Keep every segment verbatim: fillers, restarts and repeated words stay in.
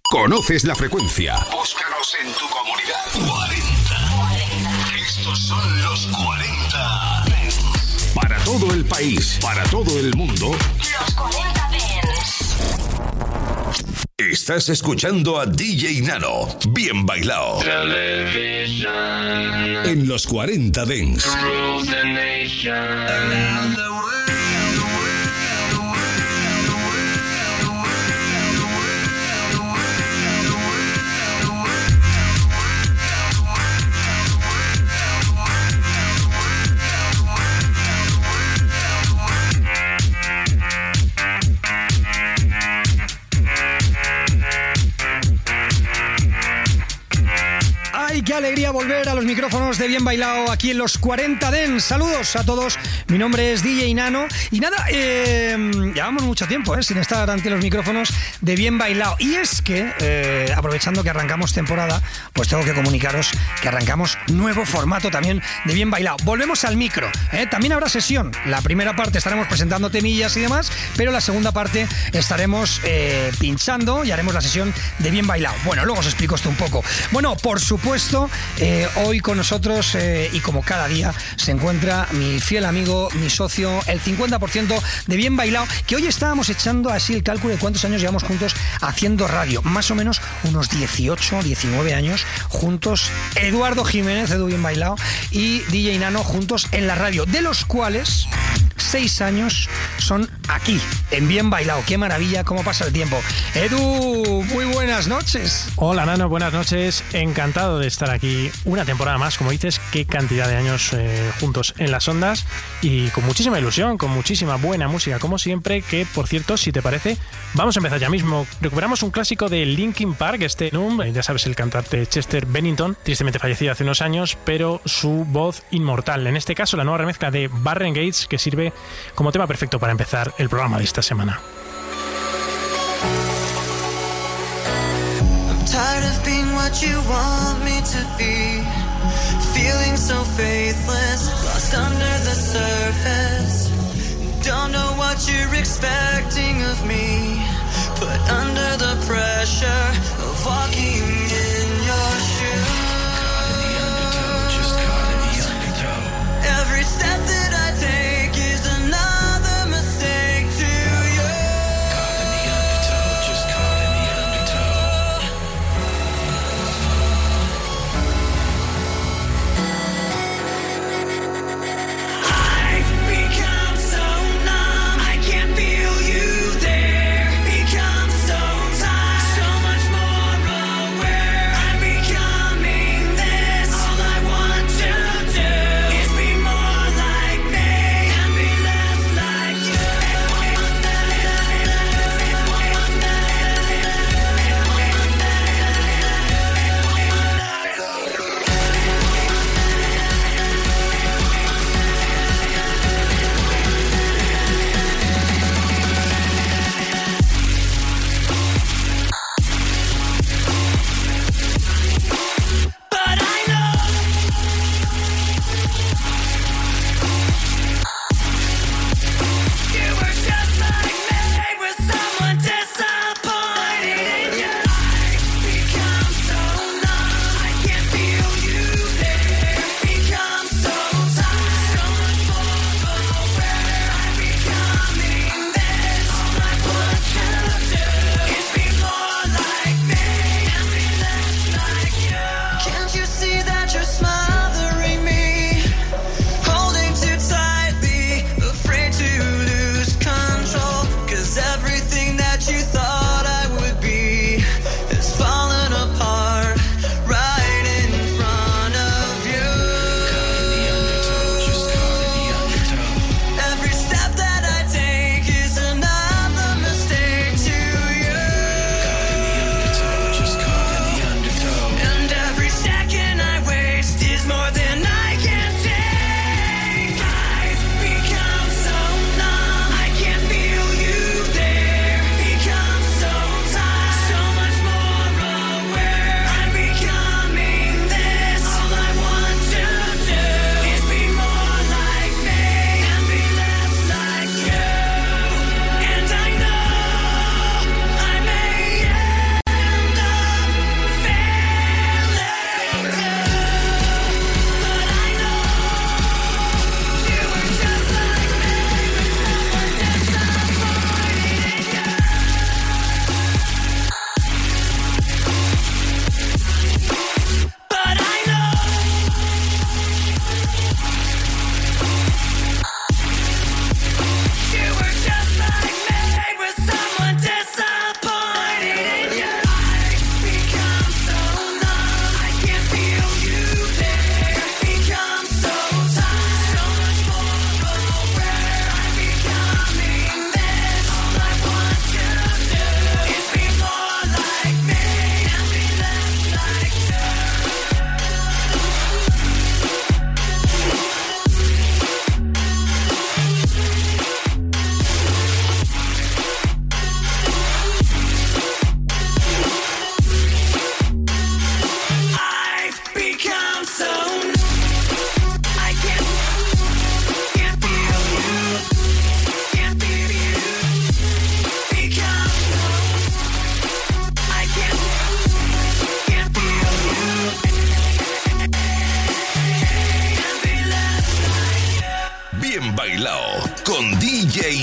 ¿Conoces la frecuencia? Búscanos en tu comunidad. cuarenta. Estos son los cuarenta. Para todo el país, para todo el mundo. Los cuarenta Dance. Estás escuchando a D J Nano. Bien bailado. Television. En los cuarenta Dance. Rules the nation. ¡Ay, qué alegría volver a los micrófonos de Bien Bailado aquí en los cuarenta Dance! Saludos a todos, mi nombre es D J Nano y nada, eh, llevamos mucho tiempo eh, sin estar ante los micrófonos de Bien Bailado. Y es que, eh, aprovechando que arrancamos temporada, pues tengo que comunicaros que arrancamos nuevo formato también de Bien Bailado. Volvemos al micro, eh, también habrá sesión. La primera parte estaremos presentando temillas y demás, pero la segunda parte estaremos eh, pinchando y haremos la sesión de Bien Bailado. Bueno, luego os explico esto un poco. Bueno, por supuesto, Eh, hoy con nosotros eh, y como cada día se encuentra mi fiel amigo, mi socio, el cincuenta por ciento de Bien Bailado, que hoy estábamos echando así el cálculo de cuántos años llevamos juntos haciendo radio, más o menos unos dieciocho, diecinueve años juntos, Eduardo Jiménez, Edu Bien Bailado, y D J Nano juntos en la radio, de los cuales seis años son aquí, en Bien Bailado. Qué maravilla, cómo pasa el tiempo. Edu, muy buenas noches. Hola Nano, buenas noches, encantado de estar aquí una temporada más, como dices, qué cantidad de años eh, juntos en las ondas y con muchísima ilusión, con muchísima buena música, como siempre, que por cierto, si te parece, vamos a empezar ya mismo. Recuperamos un clásico de Linkin Park, este Numb, ya sabes, el cantante Chester Bennington, tristemente fallecido hace unos años, pero su voz inmortal. En este caso, la nueva remezcla de Warren Gates, que sirve como tema perfecto para empezar el programa de esta semana. Tired of being what you want me to be, feeling so faithless, lost under the surface. Don't know what you're expecting of me, put under the pressure of walking in your shoes. Caught in the undertow, just caught in the undertow. Every step that I take is another mistake to you. Caught in the undertow, just caught in the undertow. I've become so numb, I can't feel you there. Become so tired.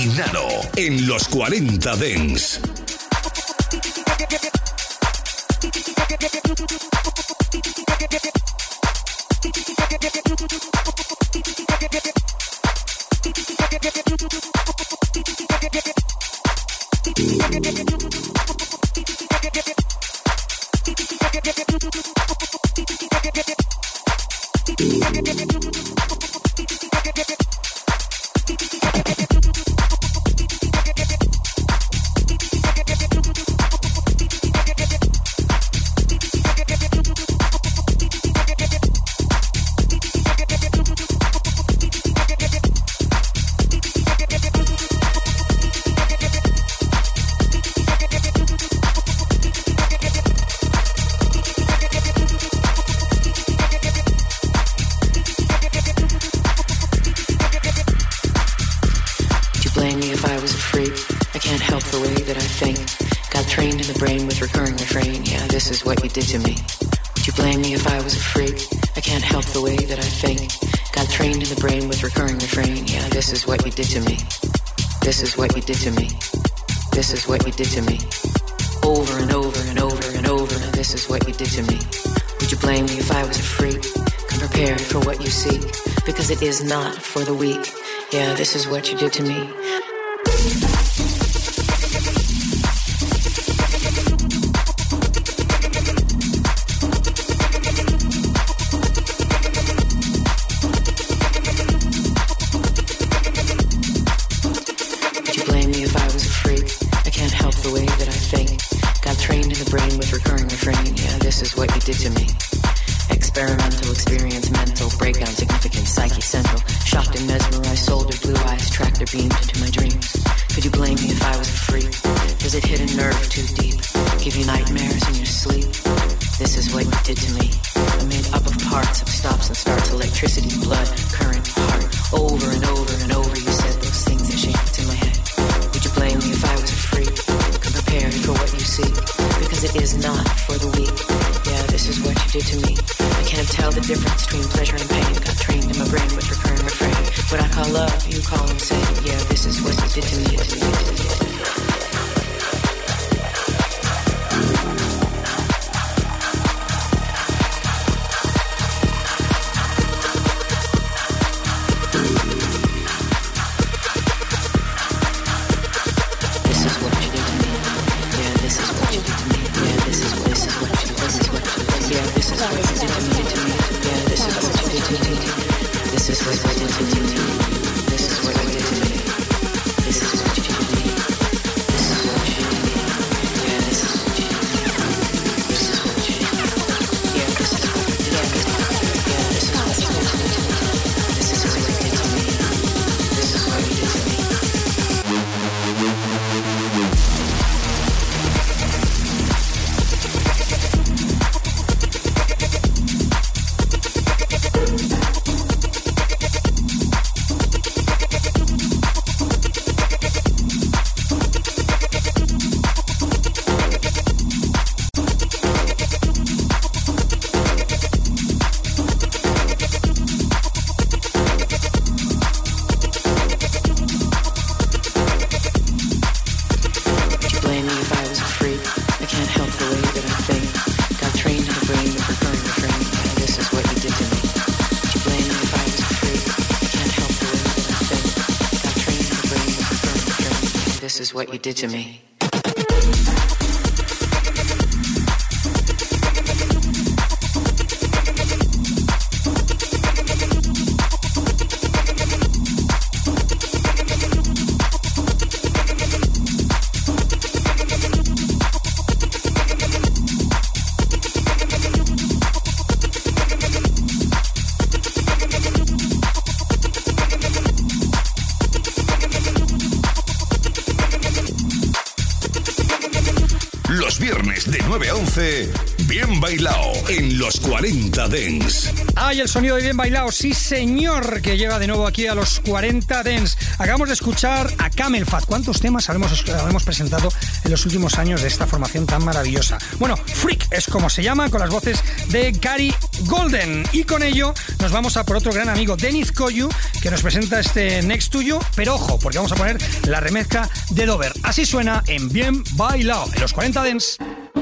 Nano en los cuarenta Dance. Did to me. This is what you did to me. Over and over and over and over. This is what you did to me. Would you blame me if I was a freak? Come prepared for what you seek, because it is not for the weak. Yeah, this is what you did to me. Did to me. Experimental experience, mental breakdown, significant psyche central. Shocked and mesmerized, soldered blue eyes, tractor beamed into my dreams. Could you blame me if I was a freak? Does it hit a nerve too deep? Give you nightmares in your sleep? This is what you did to me. I'm made up of parts, of stops and starts, electricity, blood, current, heart. Over and over and over you said those things that shaped in my head. Would you blame me if I was a freak? Come prepared for what you seek, because it is not for the weak. This is what you did to me. I can't tell the difference between pleasure and pain. Got trained in my brain with recurring refrain. What I call love, you call insane. Yeah, this is what you did to me. What you did to me. Los viernes de nueve a once, Bien Bailao en los cuarenta Dance. Ay, el sonido de Bien Bailao, sí señor, que llega de nuevo aquí a los cuarenta Dance. Acabamos de escuchar a Camel Fat. ¿Cuántos temas habremos, habremos presentado en los últimos años de esta formación tan maravillosa? Bueno, Freak es como se llama, con las voces de Gary Golden. Y con ello nos vamos a por otro gran amigo, Dennis Koyu, que nos presenta este Next to You. Pero ojo, porque vamos a poner la remezcla de Dover. Así suena en Bien Bailao en los cuarenta Dance.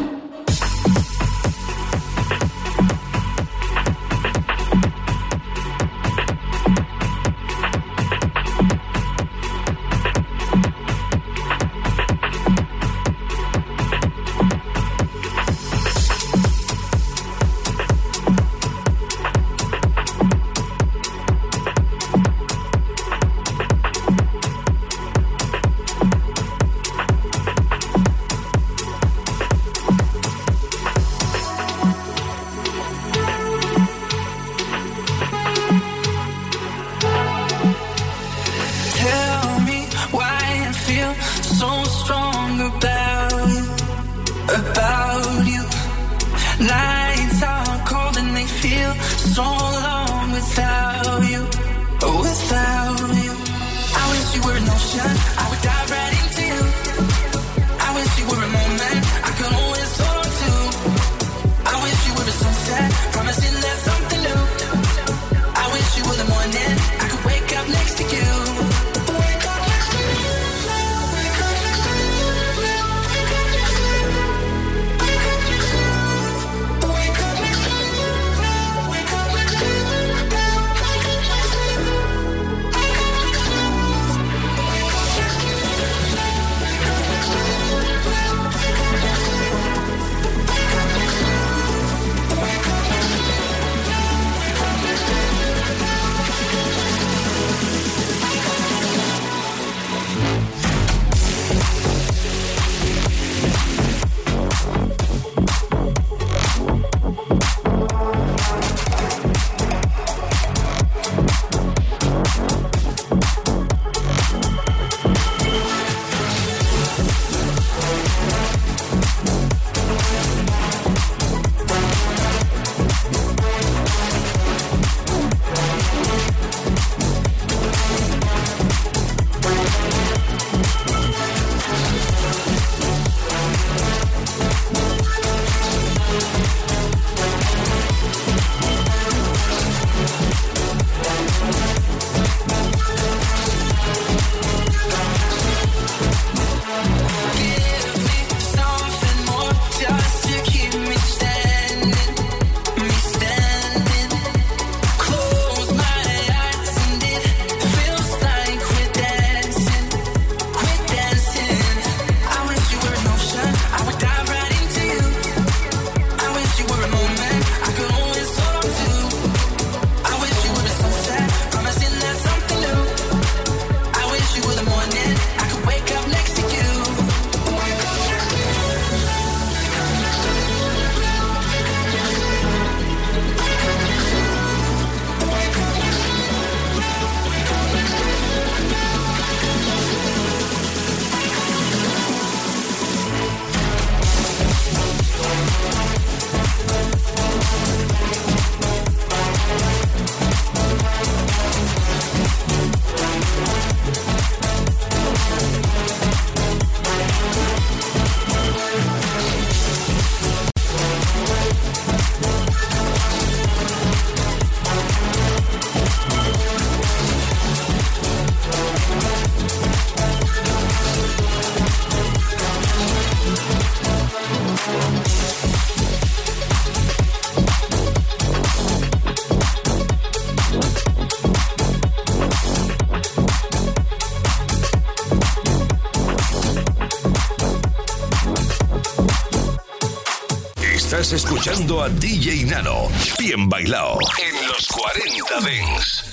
Estás escuchando a D J Nano. Bien Bailao en los cuarenta Dance.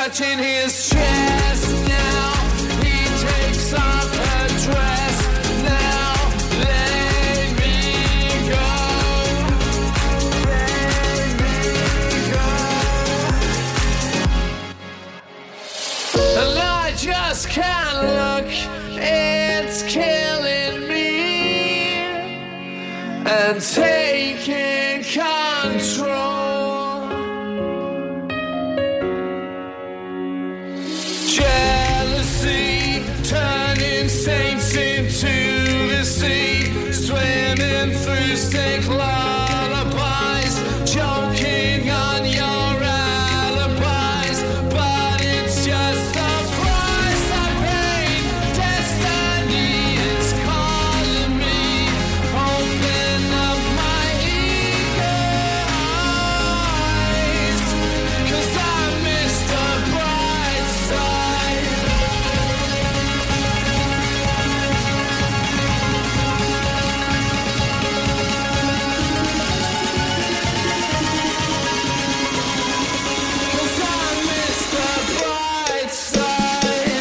touching his chest now. He takes off her dress now. Let me go. Let me go. And I just can't look. It's killing me. And taking control. Jealousy, turning saints into the sea, swimming through sick lullabies, choking on your alibis, but it's just the price I paid. Destiny is calling me. Open up my eager eyes, 'cause I missed the bright side. Cause I missed the bright side.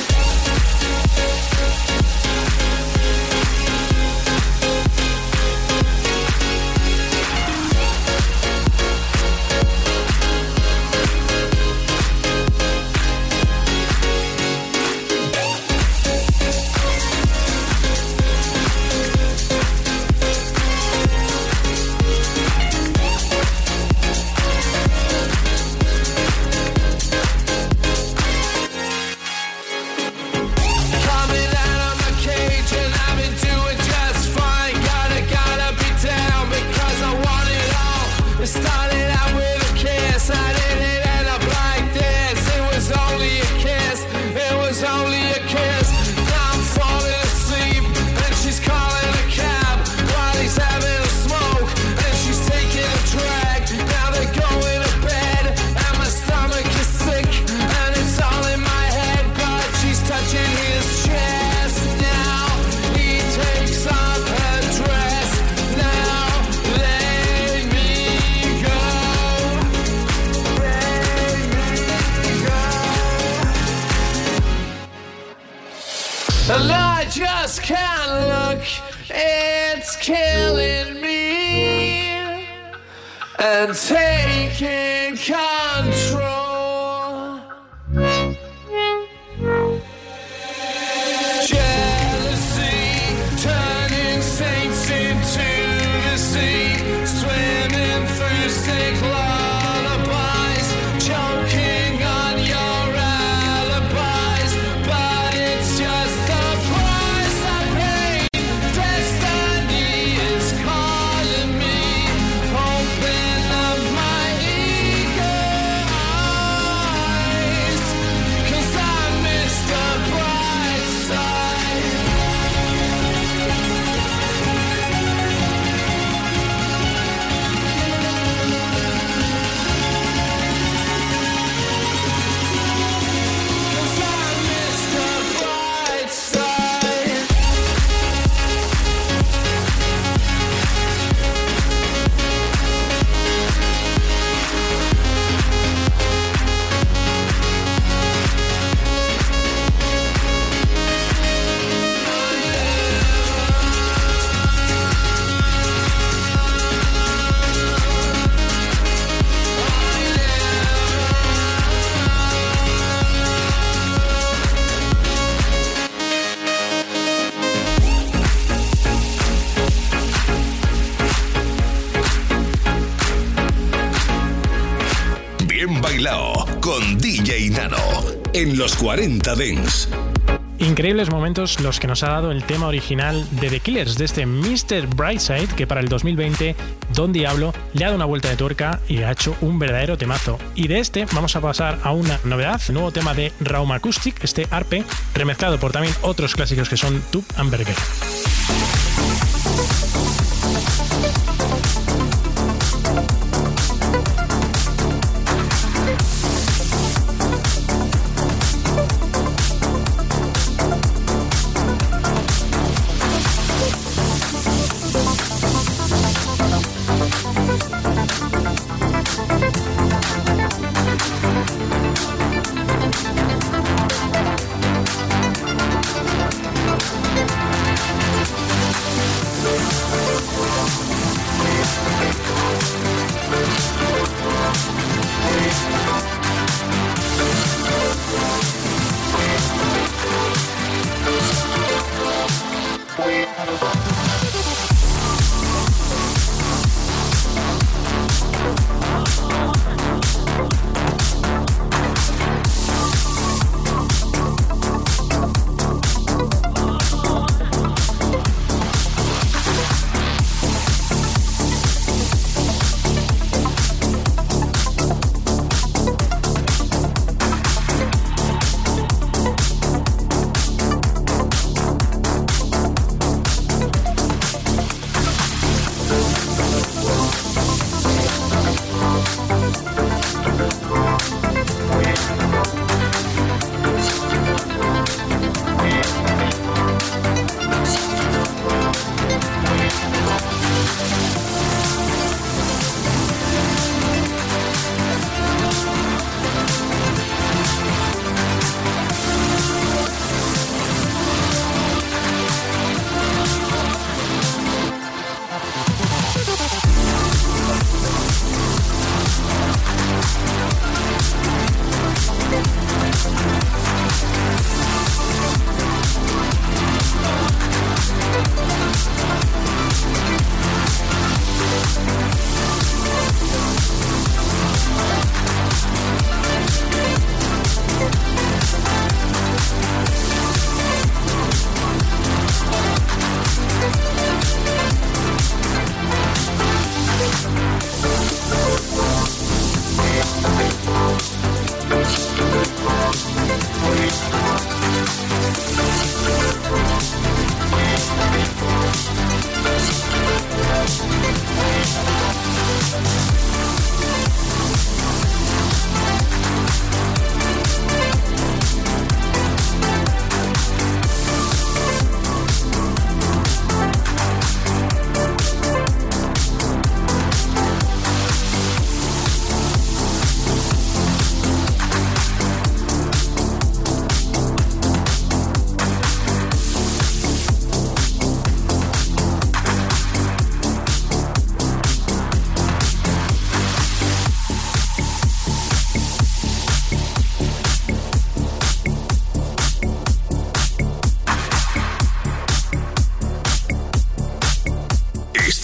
Coming out of my cage and I've been doing just fine. Gotta, gotta be down because I want it all. It started out with a kiss. I didn't end up like this. It was only a kiss. It was only a kiss. Now I'm falling asleep and she's calling a cab while he's having a smoke and she's taking a drag. Now they're going to bed and my stomach is sick and it's all in my head, but she's touching his chest now. He takes off her dress now. Let me go. Let me go. And I just can't look. It's killing me. And taking control. Jealousy, turning saints into the sea, swimming through sick lullabies, choking on your alibis, but it's just the price I paid. Destiny is calling me. Open up my eager eyes, 'cause I missed the bright side. Cause I missed the bright side. Bien bailado con D J Nano en los cuarenta Dance. Increíbles momentos los que nos ha dado el tema original de The Killers, de este mister Brightside, que para el dos mil veinte Don Diablo le ha dado una vuelta de tuerca y ha hecho un verdadero temazo. Y de este vamos a pasar a una novedad, nuevo tema de Raum Acoustic, este arpe, remezclado por también otros clásicos que son Tube and Berger.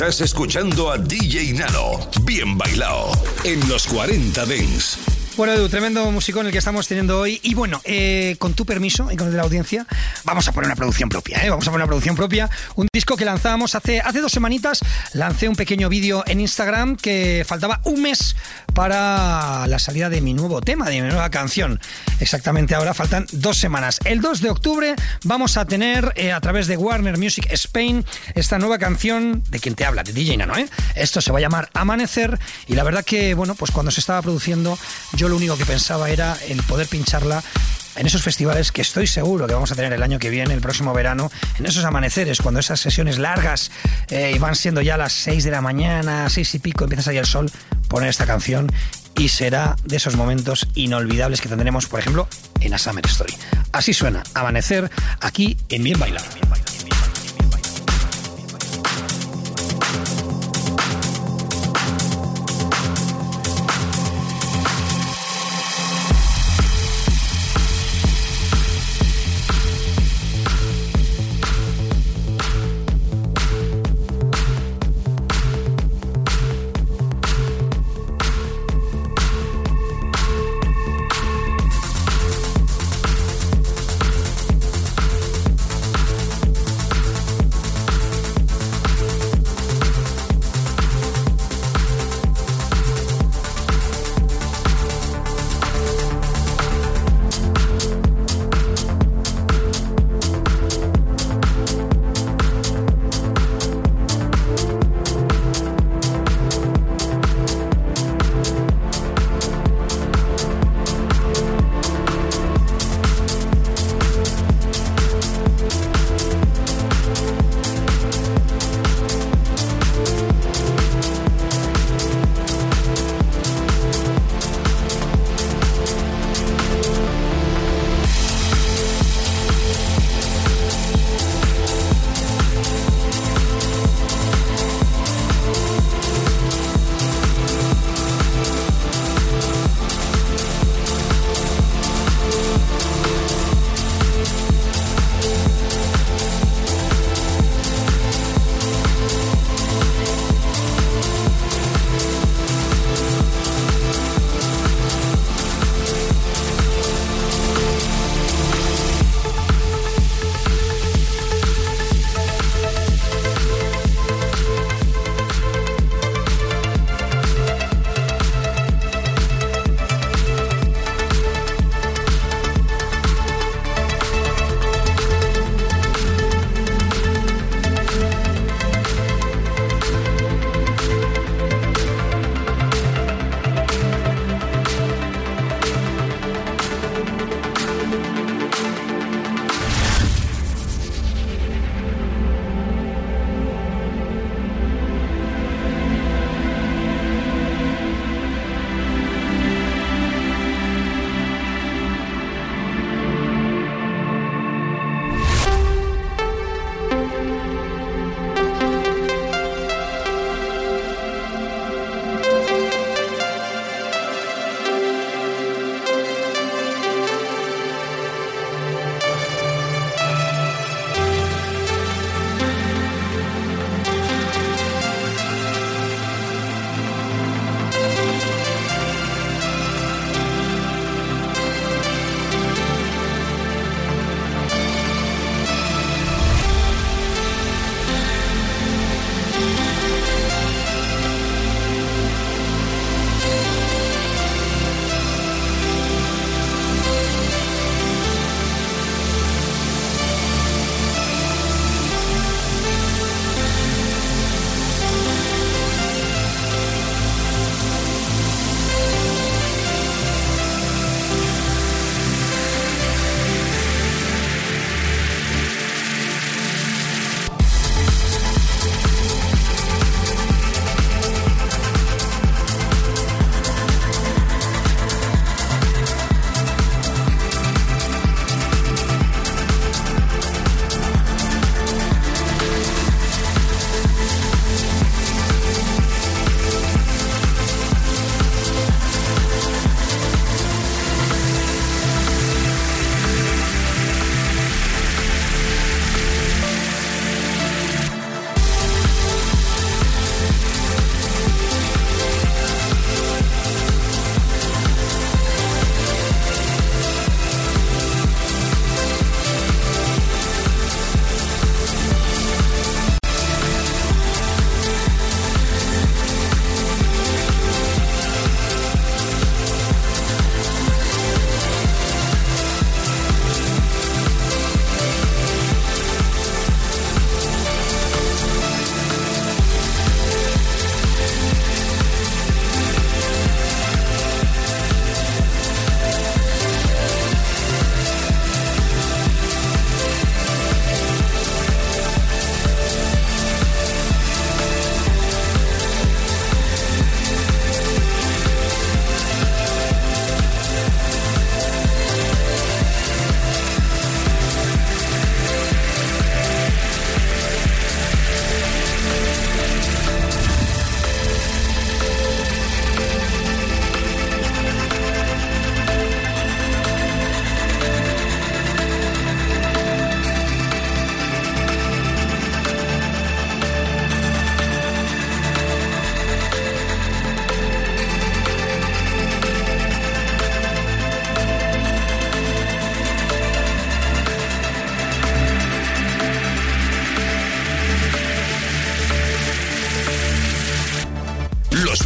Estás escuchando a D J Nano, Bien Bailao, en los cuarenta Dance. Bueno, Edu, tremendo musicón el que estamos teniendo hoy. Y bueno, eh, con tu permiso y con el de la audiencia, vamos a poner una producción propia, ¿eh? Vamos a poner una producción propia. Un disco que lanzábamos hace, hace dos semanitas. Lancé un pequeño vídeo en Instagram que faltaba un mes para la salida de mi nuevo tema, de mi nueva canción. Exactamente ahora faltan dos semanas. El dos de octubre vamos a tener, eh, a través de Warner Music Spain, esta nueva canción de quien te habla, de D J Nano, ¿eh? Esto se va a llamar Amanecer. Y la verdad que, bueno, pues cuando se estaba produciendo, yo lo único que pensaba era el poder pincharla en esos festivales que estoy seguro que vamos a tener el año que viene, el próximo verano, en esos amaneceres, cuando esas sesiones largas eh, van siendo ya las seis de la mañana, seis y pico, empieza a salir el sol, poner esta canción y será de esos momentos inolvidables que tendremos, por ejemplo, en A Summer Story. Así suena Amanecer aquí en Bien Bailado. Bien Bailado.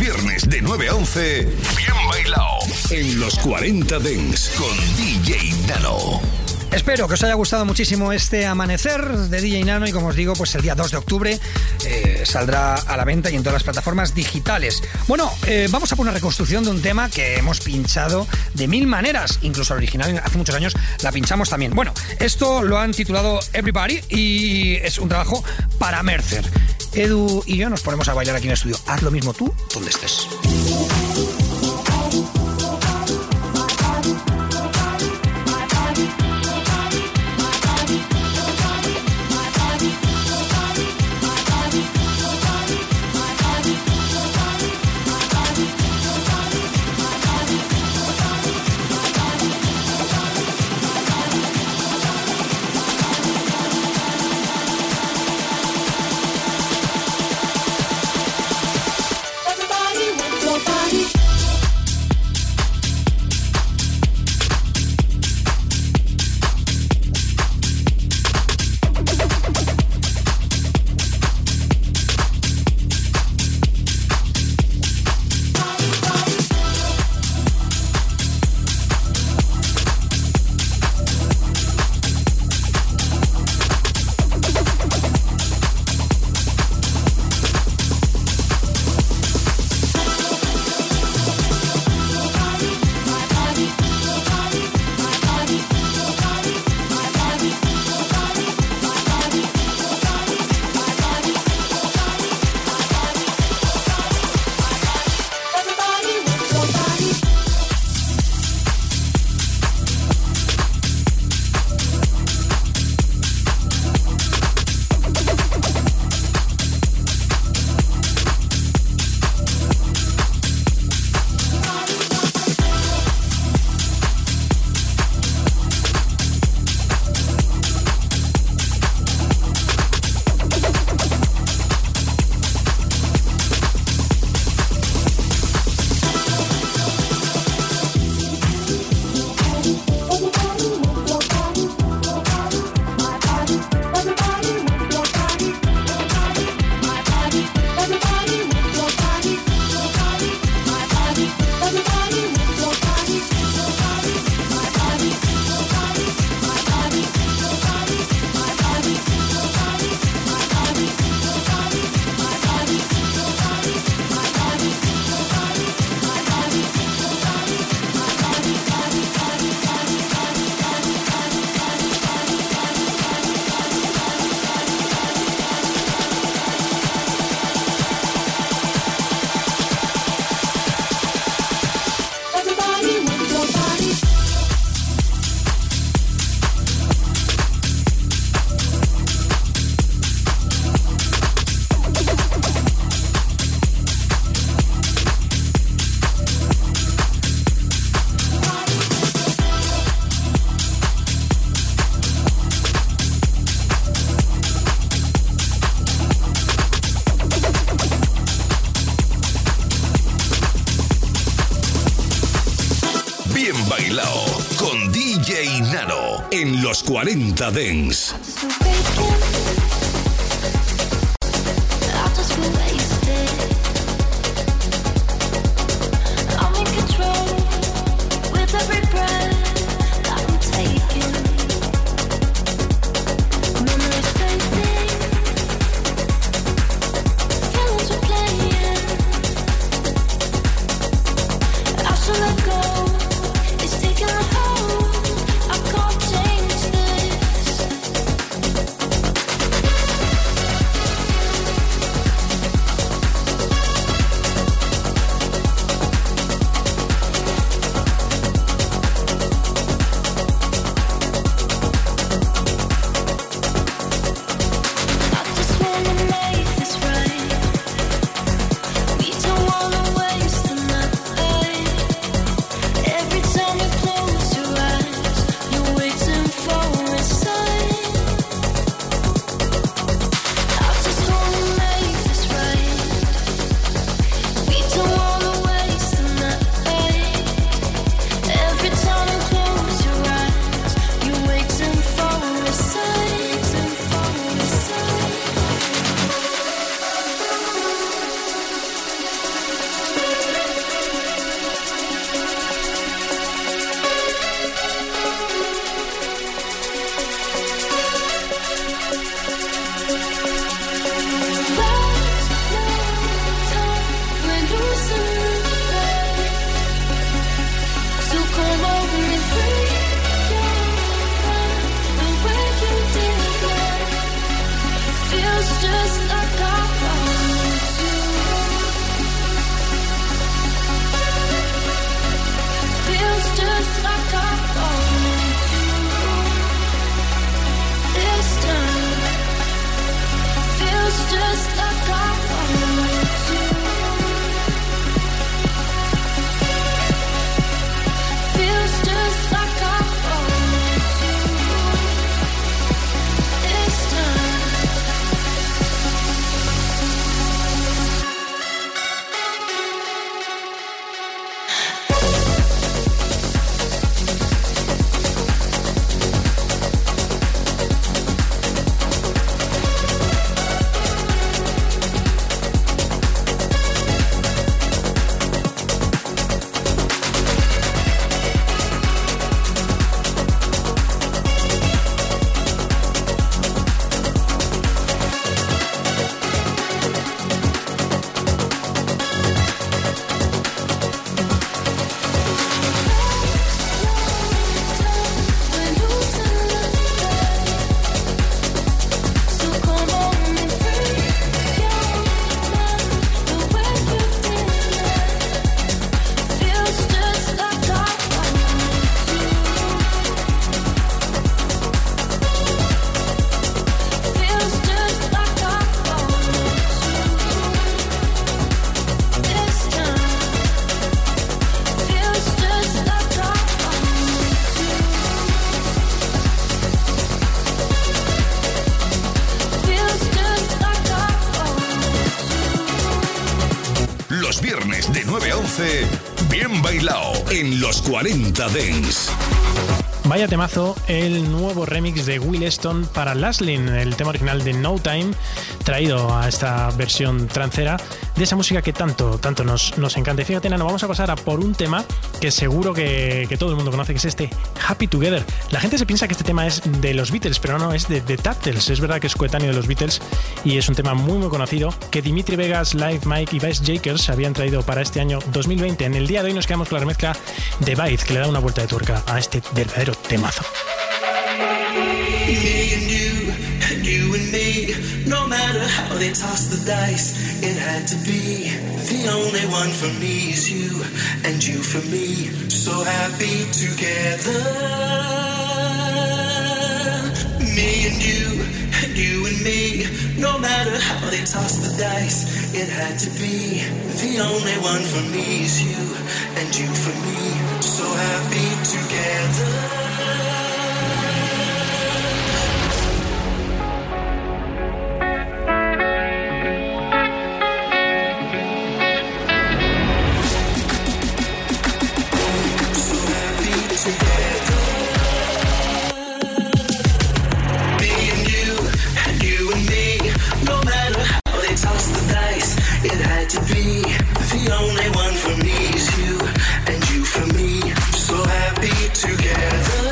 viernes de nueve a once, Bien Bailao en los cuarenta Dance con D J Nano. Espero que os haya gustado muchísimo este amanecer de D J Nano y como os digo, pues el día dos de octubre eh, saldrá a la venta y en todas las plataformas digitales. Bueno, eh, vamos a poner una reconstrucción de un tema que hemos pinchado de mil maneras, incluso el original hace muchos años la pinchamos también. Bueno, esto lo han titulado Everybody y es un trabajo para Mercer. Edu y yo nos ponemos a bailar aquí en el estudio. Haz lo mismo tú donde estés. Con D J Nano en los cuarenta Dance. Taking a hold, I can't change this. Los viernes de nueve a once, Bien Bailao en los cuarenta Dance. Vaya temazo, el nuevo remix de Will Stone para Laslin, el tema original de No Time, traído a esta versión trancera de esa música que tanto, tanto nos, nos encanta. Y fíjate, Nano, vamos a pasar a por un tema que seguro que, que todo el mundo conoce, que es este Happy Together. La gente se piensa que este tema es de los Beatles, pero no, es de The Turtles. Es verdad que es coetáneo de los Beatles y es un tema muy muy conocido que Dimitri Vegas, Live Mike y Bass Jakers habían traído para este año dos mil veinte. En el día de hoy nos quedamos con la remezcla de Baez, que le da una vuelta de tuerca a este verdadero temazo. Me and you, and you and me, no matter how they toss the dice, it had to be. The only one for me is you, and you for me, so happy together. Me and you, and you and me, no matter how they toss the dice, it had to be. The only one for me is you, and you for me, so happy together. The only one for me is you, and you for me, so happy together.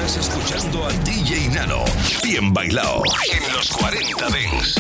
Estás escuchando a D J Nano. Bien bailado en los cuarenta Dance.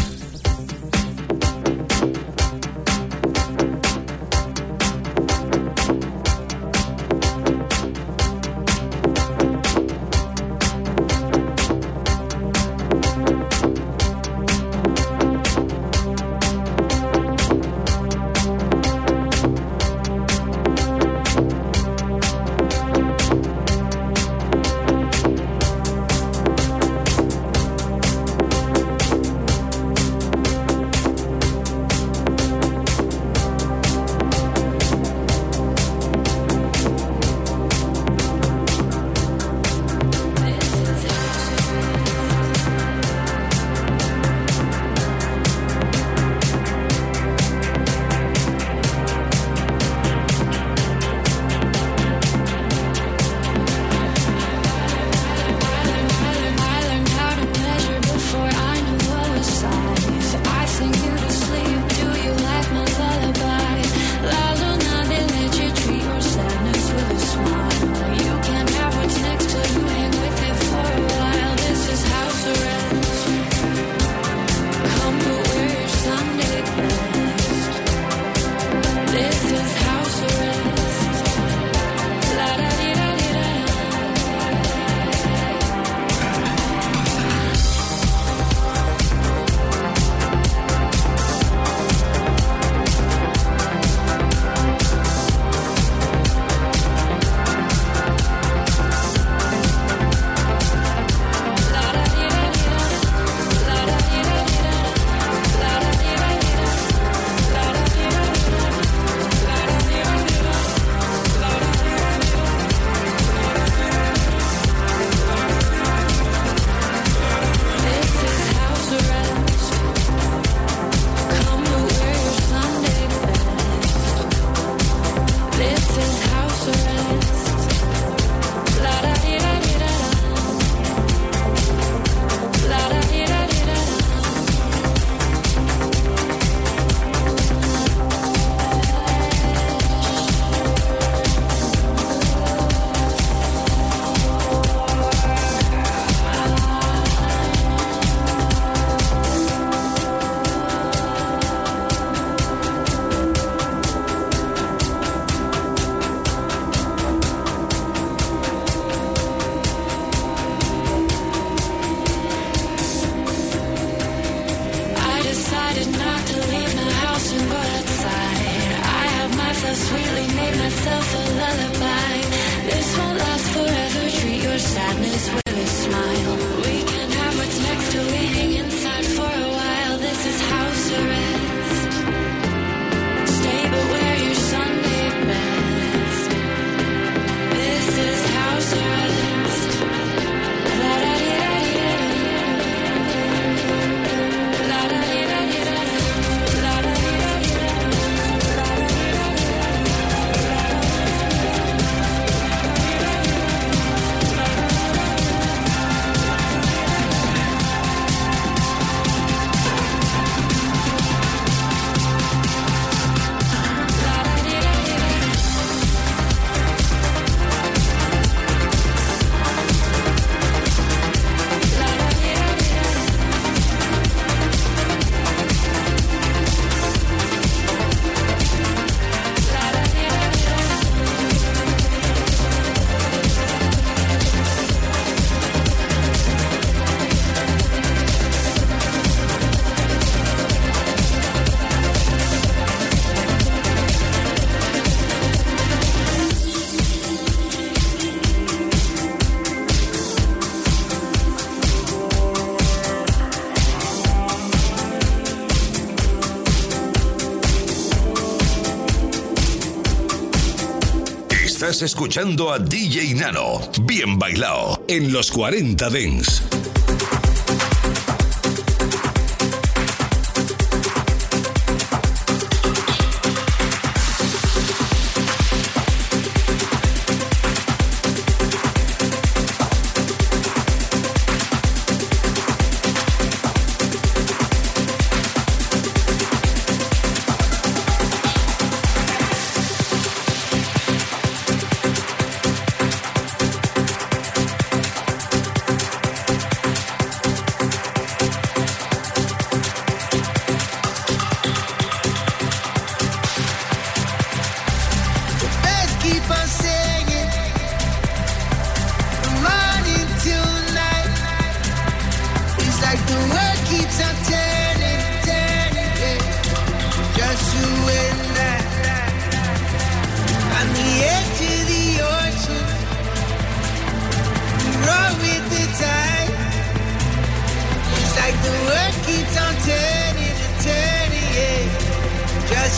Estás escuchando a D J Nano. Bien bailado en los cuarenta Dance.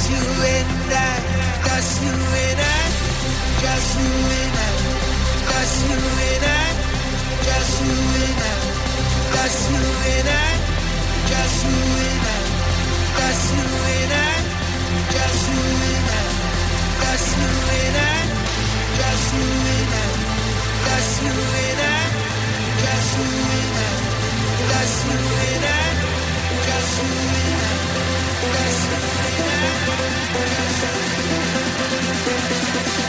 you and I, just you and I, just you and I, just you and I, just you and I, just you and I, just you and I, just you and I, just you and I, just you and I, just you and I, just you and I, just you and I, just you and I, just you and I, just you and I, just you and I.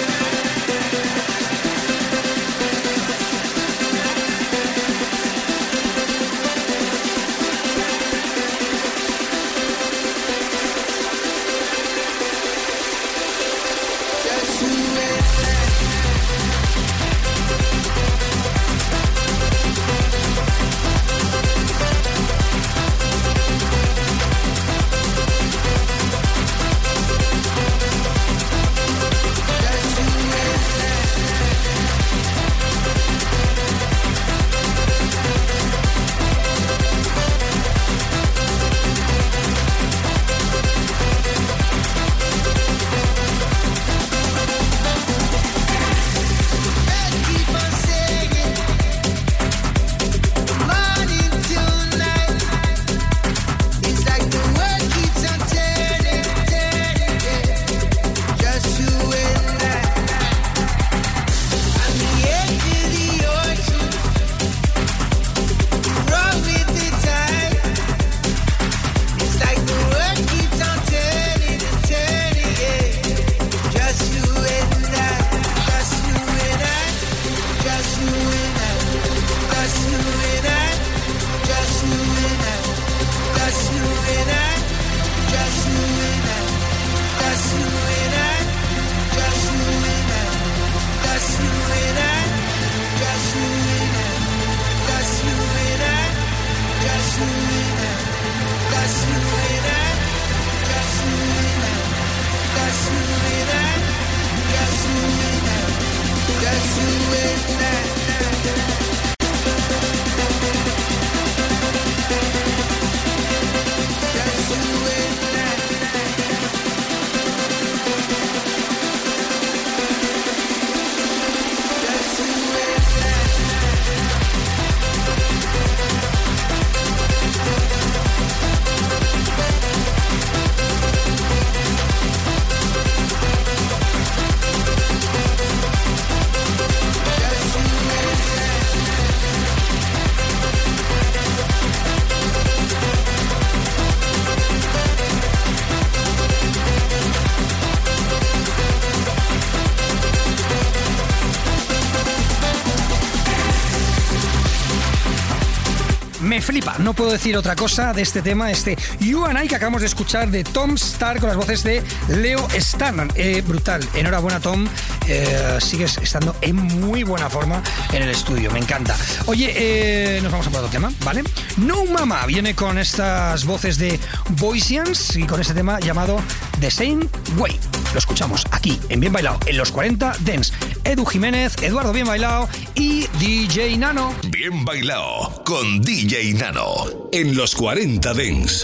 Me flipa, no puedo decir otra cosa de este tema, este You and I que acabamos de escuchar de Tom Starr con las voces de Leo Stannard. Eh, brutal, enhorabuena Tom, eh, sigues estando en muy buena forma en el estudio, me encanta. Oye, eh, nos vamos a por otro tema, ¿vale? No Mama viene con estas voces de Voicians y con este tema llamado The Same Way. Lo escuchamos aquí en Bien Bailao, en los cuarenta Dance. Edu Jiménez, Eduardo Bien Bailao y D J Nano. Bien Bailao con D J Nano en los cuarenta Dance.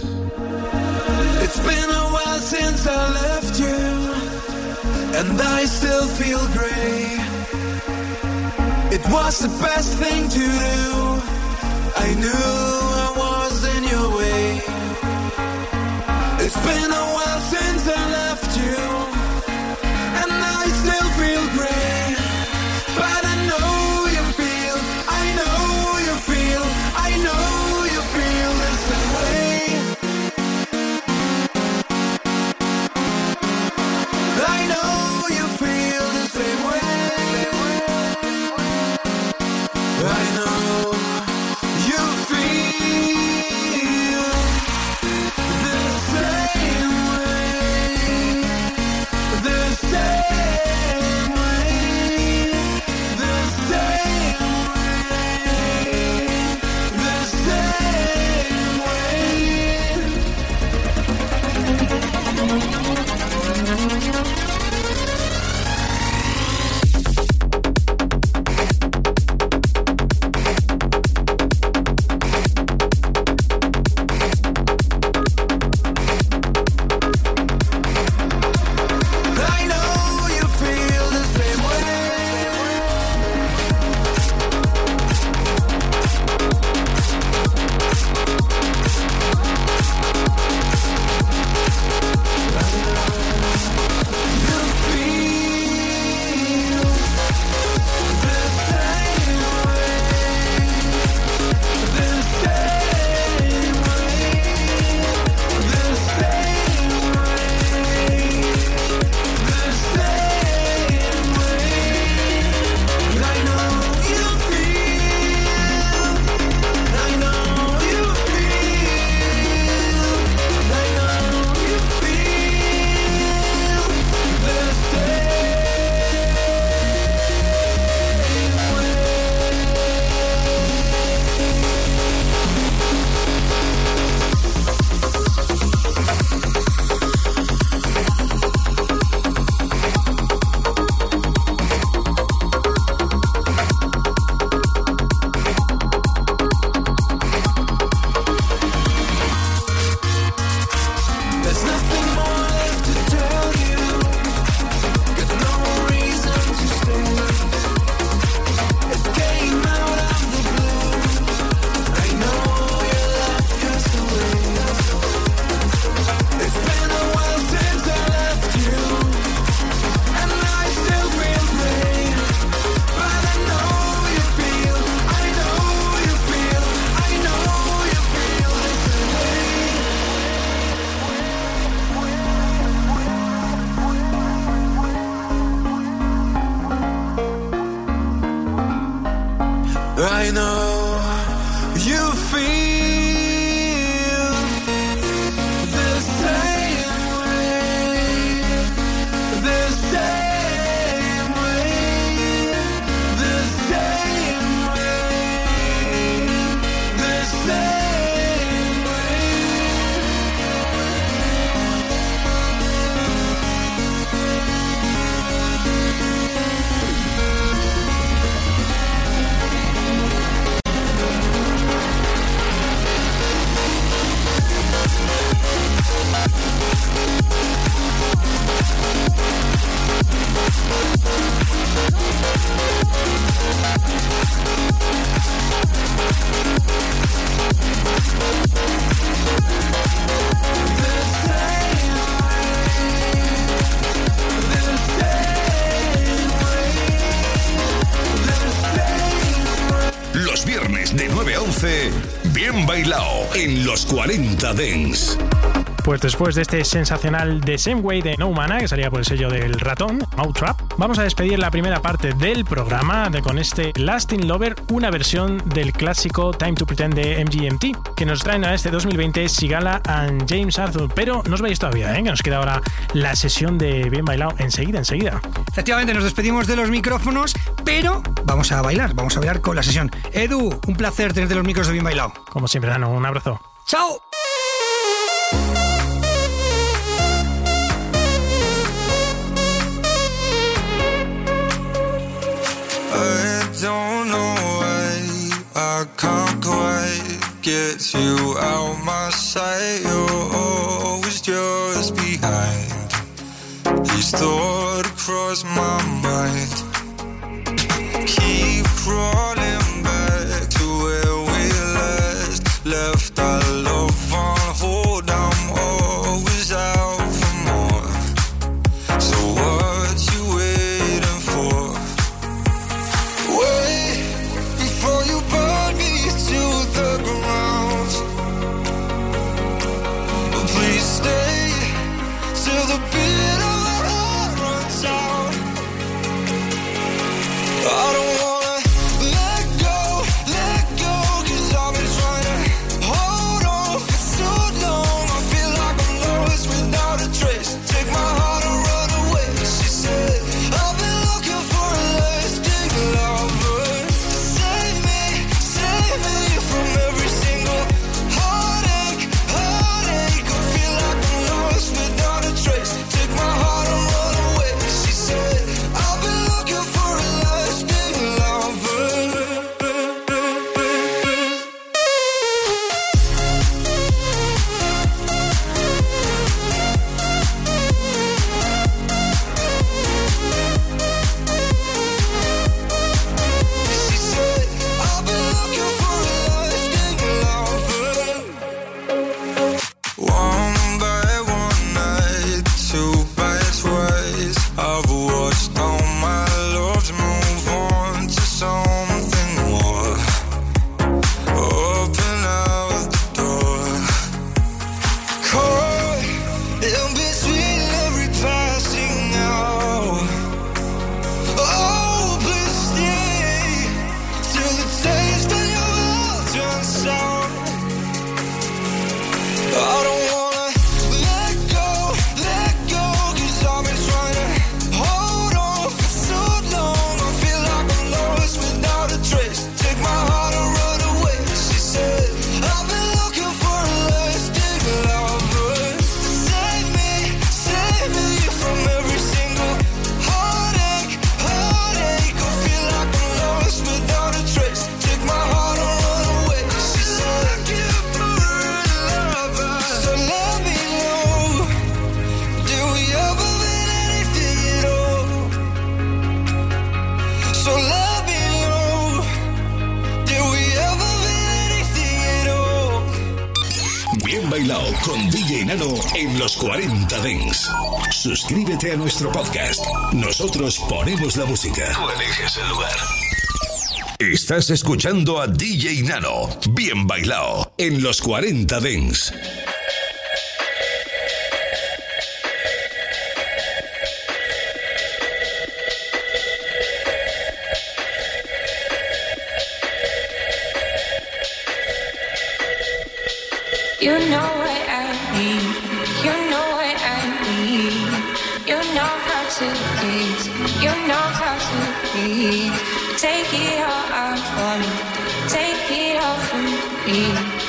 It's been a while since I left you, and I still feel great. It was the best thing to do. I knew I was in your way. It's been a while since I left you, and I still feel great. But I know you feel, I know you feel, I know you feel the same way. I know you feel the same way. I know you feel the same way. The same way. The same way. The same way. I know you feel the same way, the same way, the same way, the same way. Los viernes de nueve a once, Bien Bailao en los cuarenta Dance. Pues después de este sensacional The Same Way de No Mana, que salía por el sello del ratón, Mouth Trap, vamos a despedir la primera parte del programa de con este Lasting Lover, una versión del clásico Time to Pretend de M G M T, que nos traen a este dos mil veinte Sigala and James Arthur. Pero no os veis todavía, ¿eh? Que nos queda ahora la sesión de Bien Bailao enseguida, enseguida. Efectivamente, nos despedimos de los micrófonos, pero vamos a bailar, vamos a bailar con la sesión. Edu, un placer tenerte los micros de Bien Bailao. Como siempre, Nano, un abrazo. ¡Chao! Don't know why I can't quite get you out my sight. You're always just behind. These thoughts cross my mind. Keep crawling back to where we last left our love on hold. I'm always out for more. So what you waiting for? Wait before you burn me to the ground. Please stay till the beat of our heart runs out. I don't wanna let go, let go, 'cause I've been trying to hold on for so long. I feel like I'm lost without a trace. Take my heart and run away. She said, I've been looking for a lasting lover. Save me, save me from every single heartache, heartache. I feel like I'm lost without a trace. Take my heart and run away. She said, I've been looking for a lasting lover. She said, I've been looking for a lasting lover. One by one night, two by twice, I've watched all my loves move on to something more. Open out the door. Caught in between every passing hour. Oh, please stay till the taste of your mouth turns sour. I don't wanna let go, let go, 'cause I've been trying to hold on for so long. I feel like I'm lost without a trace. Take my heart and run away. She said, I've been looking for a lasting lover. Save me, save me from every single heartache, heartache. I feel like I'm lost without a trace. Take my heart and run away. She said, I can't find a lover. So let me know, did we ever mean anything at all? So let me know, did we ever mean anything at all? Bien Bailao con D J Nano en los cuarenta Dance. Suscríbete a nuestro podcast. Nosotros ponemos la música. Tú eliges el lugar. Estás escuchando a D J Nano. Bien Bailao en los cuarenta Dance. You know what I need. You know what I need. You know how to please. You know how to please. Take it all out for me. Take it all from me.